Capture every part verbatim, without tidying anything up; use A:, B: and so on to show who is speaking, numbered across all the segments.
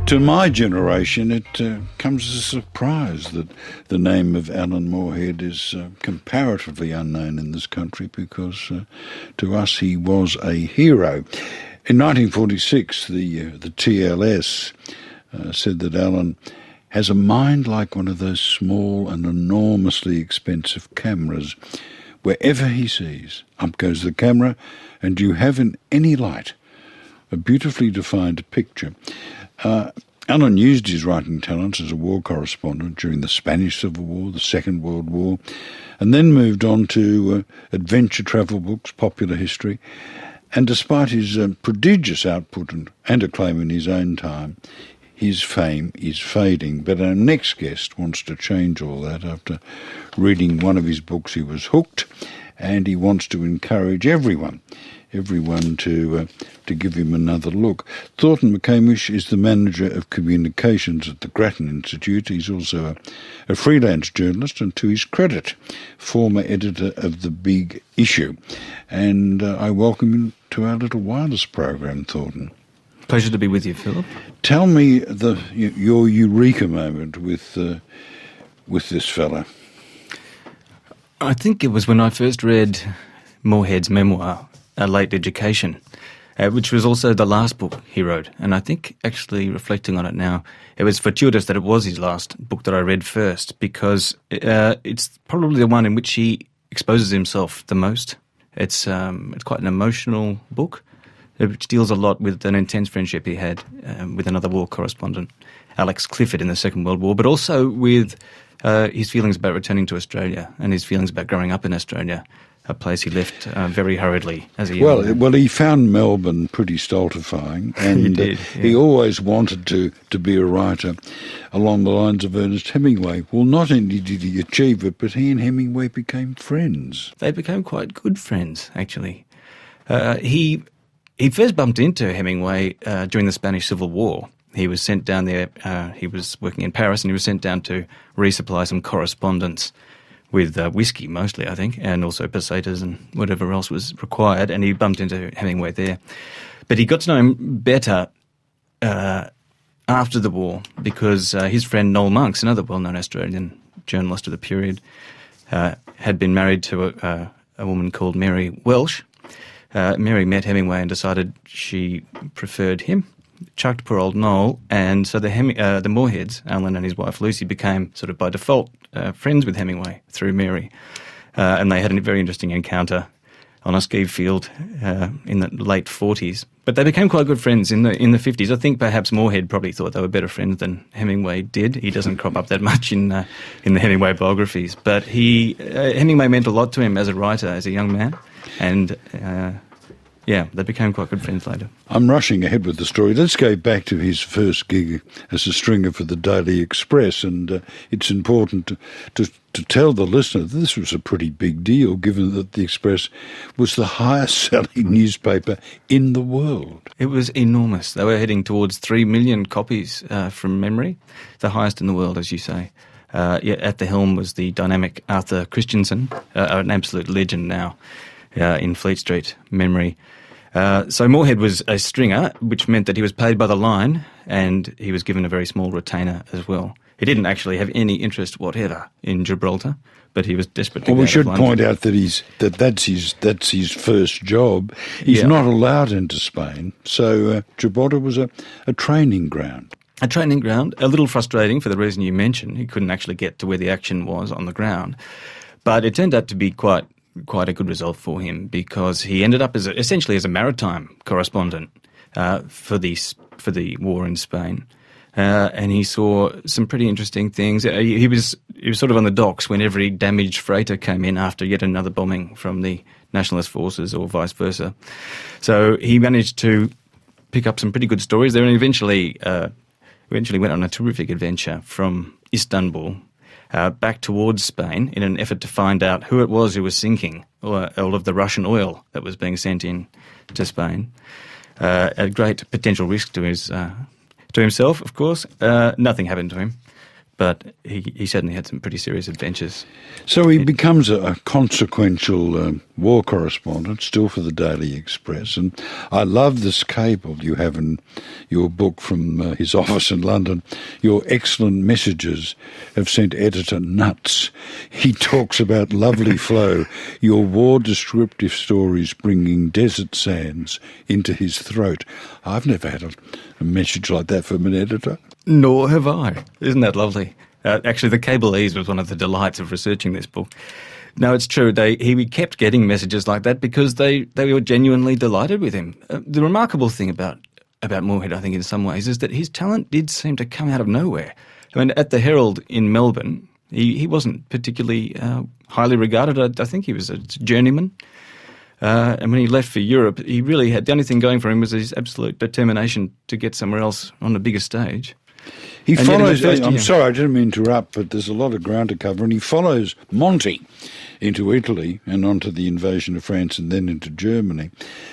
A: To my generation, it uh, comes as a surprise that the name of Alan Moorhead is uh, comparatively unknown in this country, because uh, to us he was a hero. In nineteen forty-six, the, uh, the T L S uh, said that Alan has a mind like one of those small and enormously expensive cameras. Wherever he sees, up goes the camera, and you have in any light a beautifully defined picture. Uh, Alan used his writing talents as a war correspondent during the Spanish Civil War, the Second World War, and then moved on to uh, adventure travel books, popular history. And despite his uh, prodigious output and, and acclaim in his own time, his fame is fading. But our next guest wants to change all that. After reading one of his books, he was hooked, and he wants to encourage everyone, everyone to uh, to give him another look. Thornton McCamish is the manager of communications at the Grattan Institute. He's also a, a freelance journalist, and to his credit, former editor of The Big Issue. And uh, I welcome you to our little wireless program, Thornton.
B: Pleasure to be with you, Philip.
A: Tell me the your eureka moment with uh, with this fella.
B: I think it was when I first read Moorhead's memoir, A Late Education, uh, which was also the last book he wrote. And I think, actually reflecting on it now, it was fortuitous that it was his last book that I read first, because uh, it's probably the one in which he exposes himself the most. It's um, it's quite an emotional book, which deals a lot with an intense friendship he had um, with another war correspondent, Alex Clifford, in the Second World War, but also with uh, his feelings about returning to Australia and his feelings about growing up in Australia, a place he left uh, very hurriedly as a young
A: well,
B: man.
A: Well, he found Melbourne pretty stultifying, and
B: he did,
A: uh,
B: yeah.
A: he always wanted to, to be a writer along the lines of Ernest Hemingway. Well, not only did he achieve it, but he and Hemingway became friends.
B: They became quite good friends, actually. Uh, he... He first bumped into Hemingway uh, during the Spanish Civil War. He was sent down there, uh, he was working in Paris, and he was sent down to resupply some correspondence with uh, whiskey mostly, I think, and also pesetas and whatever else was required, and he bumped into Hemingway there. But he got to know him better uh, after the war, because uh, his friend Noel Monks, another well-known Australian journalist of the period, uh, had been married to a, uh, a woman called Mary Welsh. Uh, Mary met Hemingway and decided she preferred him, chucked poor old Noel, and so the Hem- uh, the Moorheads, Alan and his wife Lucy, became sort of by default uh, friends with Hemingway through Mary. Uh, and they had a very interesting encounter on a ski field uh, in the late forties. But they became quite good friends in the in the fifties. I think perhaps Moorhead probably thought they were better friends than Hemingway did. He doesn't crop up that much in uh, in the Hemingway biographies. But he uh, Hemingway meant a lot to him as a writer, as a young man. And, uh, yeah, they became quite good friends later.
A: I'm rushing ahead with the story. Let's go back to his first gig as a stringer for the Daily Express. And uh, it's important to, to, to tell the listener that this was a pretty big deal, given that the Express was the highest-selling newspaper in the world.
B: It was enormous. They were heading towards three million copies uh, from memory, the highest in the world, as you say. Uh, yeah, at the helm was the dynamic Arthur Christensen, uh, an absolute legend now. Uh, in Fleet Street memory. Uh, so Moorhead was a stringer, which meant that he was paid by the line, and he was given a very small retainer as well. He didn't actually have any interest whatever in Gibraltar, but he was desperate to
A: well,
B: get
A: we should
B: out of London.
A: point out that he's that that's his that's his first job. He's
B: Yeah.
A: not allowed into Spain, so uh, Gibraltar was a, a training ground.
B: A training ground, a little frustrating for the reason you mentioned. He couldn't actually get to where the action was on the ground. But it turned out to be quite quite a good result for him, because he ended up as a, essentially as a maritime correspondent uh, for the for the war in Spain, uh, and he saw some pretty interesting things. Uh, he, he was he was sort of on the docks when every damaged freighter came in after yet another bombing from the nationalist forces, or vice versa. So he managed to pick up some pretty good stories there, and eventually uh, eventually went on a terrific adventure from Istanbul Uh, back towards Spain in an effort to find out who it was who was sinking or all of the Russian oil that was being sent in to Spain. Uh, at great potential risk to his uh, to himself, of course. Uh, nothing happened to him. but he, he certainly had some pretty serious adventures.
A: So he becomes a, a consequential um, war correspondent, still for the Daily Express. And I love this cable you have in your book from uh, his office in London. Your excellent messages have sent editor nuts. He talks about lovely flow, your war descriptive stories bringing desert sands into his throat. I've never had a, a message like that from an editor.
B: Nor have I. Isn't that lovely? Uh, actually, the Cableese was one of the delights of researching this book. No, it's true. They, he kept getting messages like that because they, they were genuinely delighted with him. Uh, the remarkable thing about, about Moorhead, I think, in some ways, is that his talent did seem to come out of nowhere. I mean, at the Herald in Melbourne, he, he wasn't particularly uh, highly regarded. I, I think he was a journeyman. Uh, and when he left for Europe, he really had, the only thing going for him was his absolute determination to get somewhere else on a bigger stage.
A: He
B: and
A: follows,
B: i
A: I'm sorry, I didn't mean to interrupt, but there's a lot of ground to cover, and he follows Monty into Italy and onto the invasion of France and then into Germany.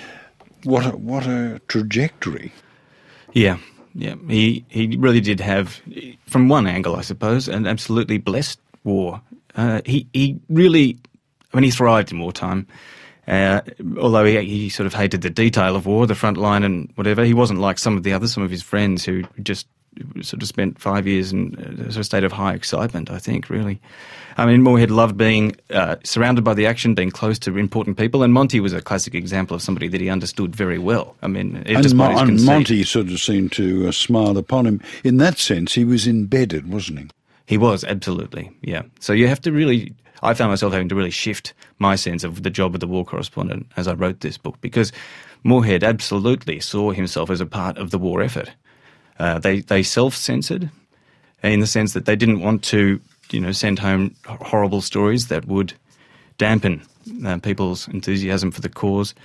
A: What a, what a trajectory.
B: Yeah, yeah. He, he really did have, from one angle, I suppose, an absolutely blessed war. Uh, he, he really, I mean, he thrived in wartime. Uh, although he, he sort of hated the detail of war, the front line and whatever, he wasn't like some of the others, some of his friends who just sort of spent five years in a sort of state of high excitement, I think, really. I mean, Moorhead loved being uh, surrounded by the action, being close to important people, and Monty was a classic example of somebody that he understood very well. I mean,
A: and,
B: despite
A: Mo-
B: his
A: and
B: conceit.
A: Monty sort of seemed to uh, smile upon him. In that sense, he was embedded, wasn't he?
B: He was, absolutely, yeah. So you have to really... I found myself having to really shift my sense of the job of the war correspondent as I wrote this book, because Moorhead absolutely saw himself as a part of the war effort. Uh, they they self-censored in the sense that they didn't want to, you know, send home horrible stories that would dampen uh, people's enthusiasm for the cause.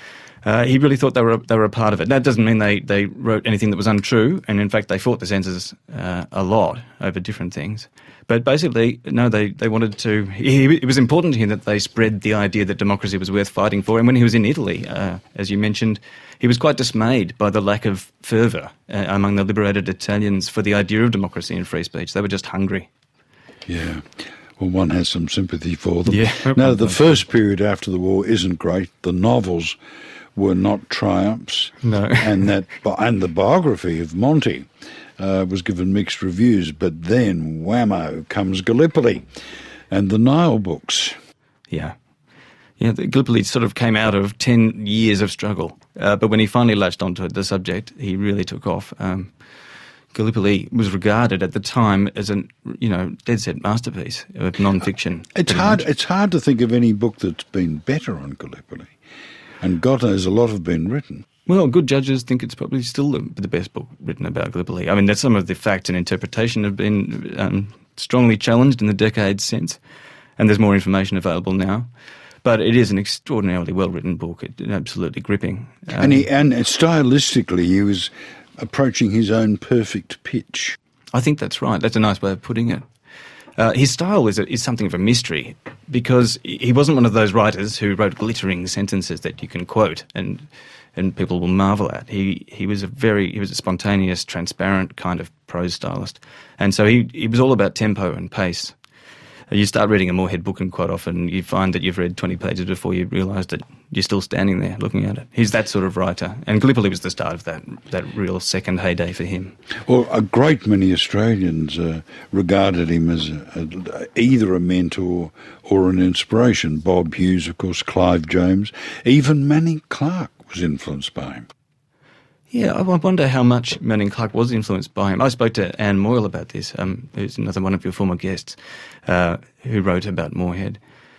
B: Uh, he really thought they were a, they were a part of it. That doesn't mean they, they wrote anything that was untrue, and in fact they fought the censors uh, a lot over different things. But basically, no, they, they wanted to... He, it was important to him that they spread the idea that democracy was worth fighting for. And when he was in Italy, uh, as you mentioned, he was quite dismayed by the lack of fervour uh, among the liberated Italians for the idea of democracy and free speech. They were just hungry.
A: Yeah. Well, one has some sympathy for them.
B: Yeah.
A: Now, the first period after the war isn't great. The novels were not triumphs.
B: No.
A: and that and the biography of Monty uh, was given mixed reviews. But then, whammo, comes Gallipoli and the Nile books.
B: Yeah. Yeah, Gallipoli sort of came out of ten years of struggle. Uh, but when he finally latched onto the subject, he really took off. Um, Gallipoli was regarded at the time as a, you know, dead-set masterpiece of non-fiction.
A: It's hard, it's hard to think of any book that's been better on Gallipoli. And God knows a lot have been written.
B: Well, good judges think it's probably still the, the best book written about Gallipoli. I mean, there's some of the facts and interpretation have been um, strongly challenged in the decades since, and there's more information available now. But it is an extraordinarily well-written book. It's absolutely gripping. Um,
A: and, he, and stylistically, he was approaching his own perfect pitch.
B: I think that's right. That's a nice way of putting it. Uh, his style is, a, is something of a mystery because he wasn't one of those writers who wrote glittering sentences that you can quote and and people will marvel at. He he was a very he was a spontaneous, transparent kind of prose stylist, and so he he was all about tempo and pace. You start reading a Moorhead book and quite often you find that you've read twenty pages before you realise that you're still standing there looking at it. He's that sort of writer. And Gallipoli was the start of that that real second heyday for him.
A: Well, a great many Australians uh, regarded him as a, a, either a mentor or an inspiration. Bob Hughes, of course, Clive James, even Manning Clark was influenced by him.
B: Yeah, I wonder how much Manning Clark was influenced by him. I spoke to Anne Moyle about this, um, who's another one of your former guests, uh, who wrote about Moorhead.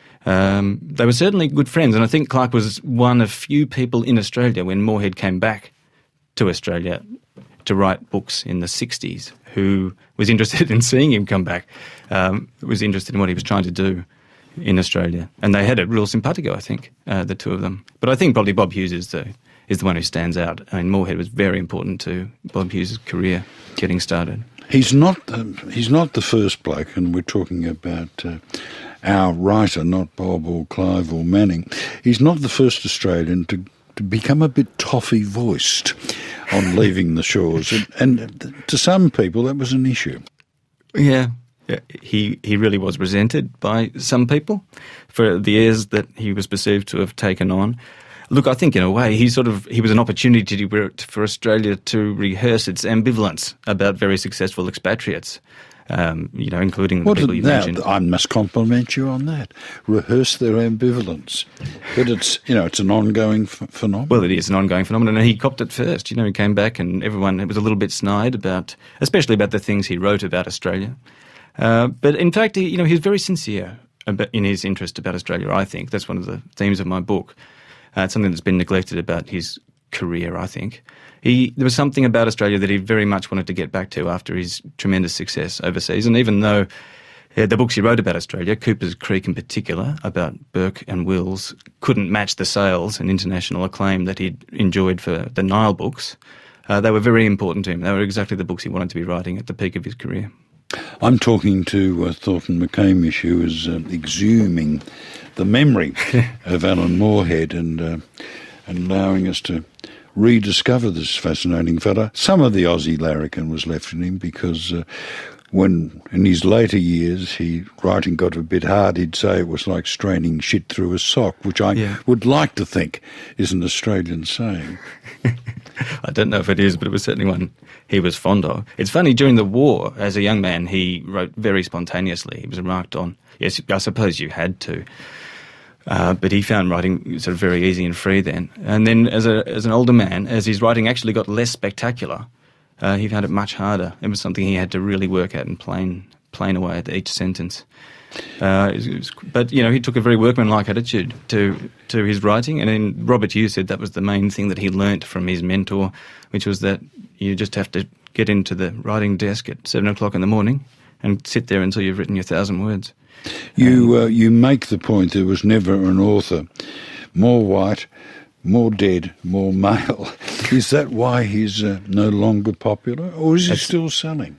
B: Um, they were certainly good friends, and I think Clark was one of few people in Australia when Moorhead came back to Australia to write books in the sixties who was interested in seeing him come back, um, was interested in what he was trying to do in Australia. And they had a real simpatico, I think, uh, the two of them. But I think probably Bob Hughes is the... is the one who stands out. I mean, Moorhead was very important to Bob Hughes' career getting started.
A: He's not um, he's not the first bloke, and we're talking about uh, our writer, not Bob or Clive or Manning. He's not the first Australian to, to become a bit toffee-voiced on leaving the shores, and, and to some people that was an issue.
B: Yeah. Yeah, he, he really was resented by some people for the airs that he was perceived to have taken on. Look, I think in a way he sort of he was an opportunity to, for Australia to rehearse its ambivalence about very successful expatriates, um, you know, including the
A: what
B: people you
A: now,
B: mentioned.
A: I must compliment you on that. Rehearse their ambivalence, but it's you know it's an ongoing f- phenomenon.
B: Well, it is an ongoing phenomenon, and he copped it first. You know, he came back, and everyone was a little bit snide about, especially about the things he wrote about Australia. Uh, but in fact, he, you know, he was very sincere about, in his interest about Australia, I think. That's one of the themes of my book. Uh, it's something that's been neglected about his career, I think. He, there was something about Australia that he very much wanted to get back to after his tremendous success overseas. And even though uh, the books he wrote about Australia, Cooper's Creek in particular, about Burke and Wills, couldn't match the sales and international acclaim that he'd enjoyed for the Nile books, uh, they were very important to him. They were exactly the books he wanted to be writing at the peak of his career.
A: I'm talking to uh, Thornton McCamish, who is uh, exhuming the memory of Alan Moorhead and uh, and allowing us to rediscover this fascinating fella. Some of the Aussie larrikin was left in him because uh, when, in his later years, he writing got a bit hard, he'd say it was like straining shit through a sock, which I yeah. would like to think is an Australian saying.
B: I don't know if it is, but it was certainly one he was fond of. It's funny, during the war, as a young man, he wrote very spontaneously. He was remarked on. Yes, I suppose you had to. Uh, but he found writing sort of very easy and free then. And then as a as an older man, as his writing actually got less spectacular, uh, he found it much harder. It was something he had to really work at and plane, plane away at each sentence. Uh, it was, it was, but, you know, he took a very workmanlike attitude to to his writing. And then Robert Hughes said that was the main thing that he learnt from his mentor, which was that you just have to get into the writing desk at seven o'clock in the morning and sit there until you've written your thousand words.
A: You uh, you make the point there was never an author more white, more dead, more male. Is that why he's uh, no longer popular, or is he That's, still selling?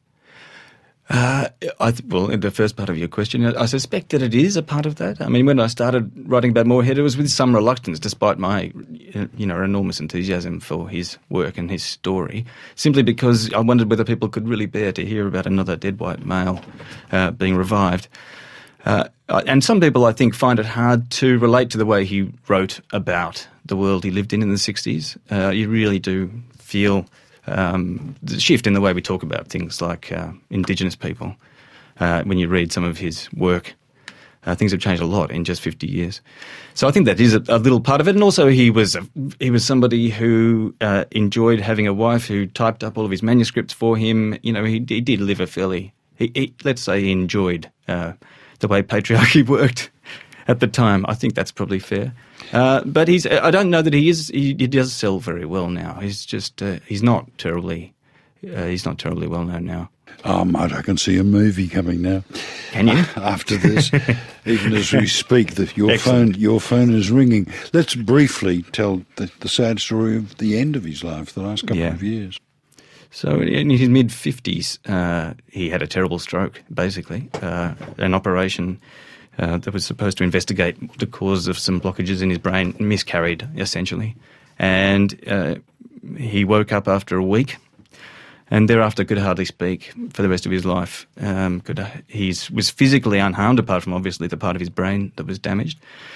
B: Uh, I th- well, in the first part of your question, I suspect that it is a part of that. I mean, when I started writing about Moorhead, it was with some reluctance, despite my, you know, enormous enthusiasm for his work and his story, simply because I wondered whether people could really bear to hear about another dead white male uh, being revived. Uh, and some people, I think, find it hard to relate to the way he wrote about the world he lived in in the sixties. Uh, you really do feel um, the shift in the way we talk about things like uh, Indigenous people. Uh, when you read some of his work, uh, things have changed a lot in just fifty years. So I think that is a, a little part of it. And also he was a, he was somebody who uh, enjoyed having a wife who typed up all of his manuscripts for him. You know, he, he did live a fairly, he, he, let's say he enjoyed uh, the way patriarchy worked at the time. I think that's probably fair. Uh, but he's, I don't know that he is, he, he does sell very well now. He's just, uh, he's not terribly, uh, he's not terribly well known now.
A: Oh, mate, I can see a movie coming now.
B: Can you?
A: After this, even as we speak, the, your phone your phone is ringing. Let's briefly tell the, the sad story of the end of his life, the last couple
B: yeah.
A: of years.
B: So in his mid-fifties, uh, he had a terrible stroke, basically, uh, an operation uh, that was supposed to investigate the cause of some blockages in his brain miscarried, essentially. And uh, he woke up after a week, and thereafter could hardly speak for the rest of his life. Um, could he was physically unharmed, apart from obviously the part of his brain that was damaged,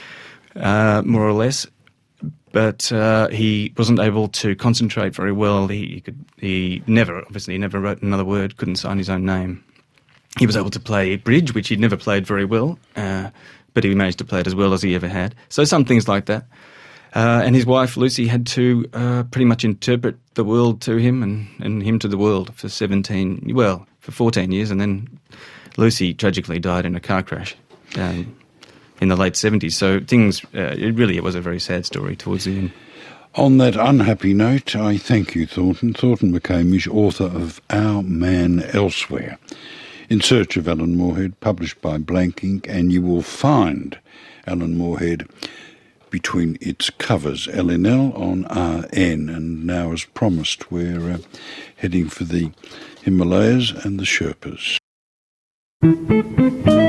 B: uh, more or less. But uh, he wasn't able to concentrate very well. He, he could. He never, obviously, he never wrote another word. Couldn't sign his own name. He was able to play bridge, which he'd never played very well, uh, but he managed to play it as well as he ever had. So some things like that. Uh, and his wife, Lucy, had to uh, pretty much interpret the world to him and, and him to the world for seventeen, well, for fourteen years. And then Lucy tragically died in a car crash um, in the late seventies. So things, uh, it really it was a very sad story towards the end.
A: On that unhappy note, I thank you, Thornton. Thornton McCamish, author of Our Man Elsewhere, In Search of Alan Moorhead, published by Blank Ink, and you will find Alan Moorhead between its covers, L N L on R N. And now, as promised, we're uh, heading for the Himalayas and the Sherpas.